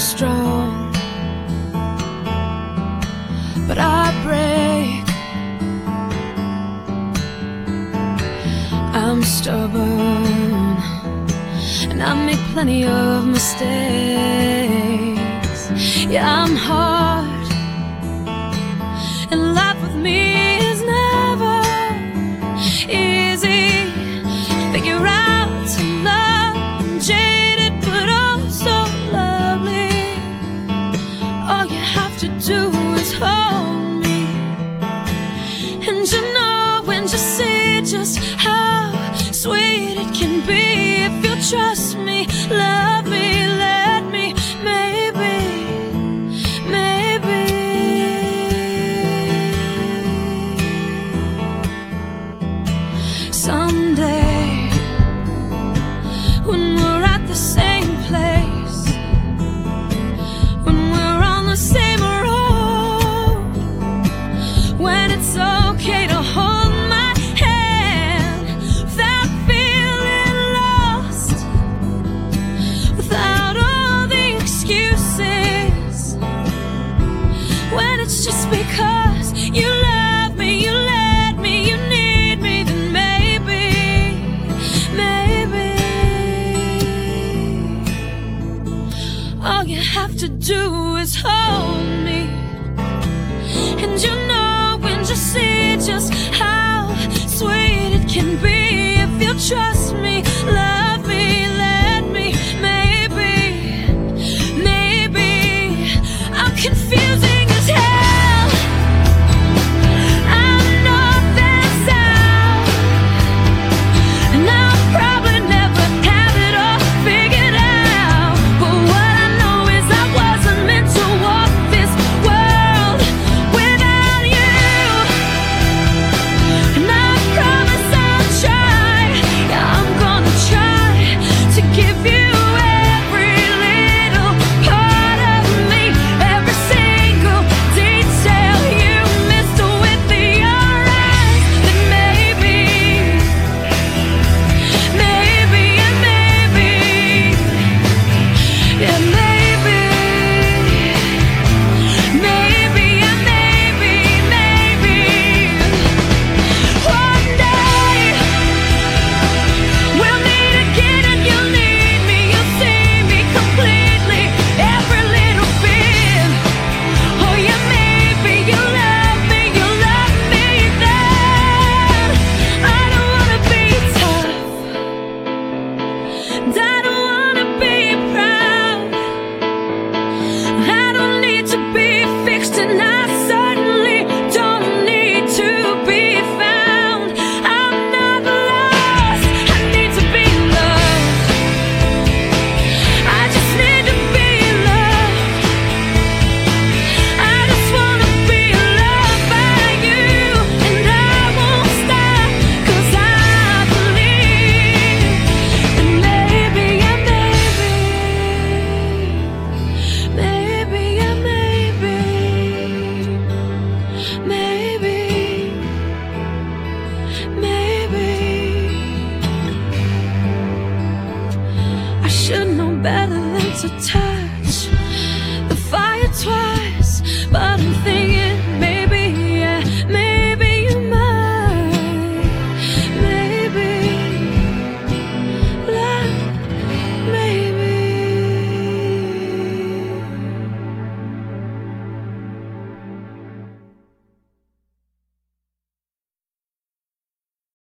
strong, but I break. I'm stubborn, and I make plenty of mistakes. Yeah, I'm hard, and life with me is never easy. Figure out to love, I'm jaded but also lovely. All you have to do is hold me, and you know when you see just how sweet it can be if you trust me, love me, let me, maybe, maybe. Someday, when we're at the same place, when we're on the same road, when it's okay to hold my hand without feeling lost, without all the excuses, when it's just because you love me, you let me, you need me, then maybe, maybe all you have to do is hold me, and you know when you see just how sweet it can be if you trust me, love me, let me, maybe, maybe. I'm confusing as hell, I'm north and south, and I'll probably never have it all figured out, but what I know is I wasn't meant to walk this world without you, and I promise I'll try, yeah, I'm gonna try to give you every little part of me, every single detail you missed with your eyes, that maybe, maybe, and maybe, yeah, maybe, maybe, and maybe, maybe, one day we'll meet again and you'll need me, you'll see me completely, every little bit. Oh yeah, maybe you love me then. I don't wanna be tough, and I don't wanna be proud, I don't need to be fixed, and I certainly don't need to be found. I'm not lost, I need to be loved, I just need to be loved, I just wanna be loved by you, and I won't stop, 'cause I believe, and maybe, yeah, maybe, maybe, yeah, maybe, maybe, maybe. I should know better than to touch the fire twice.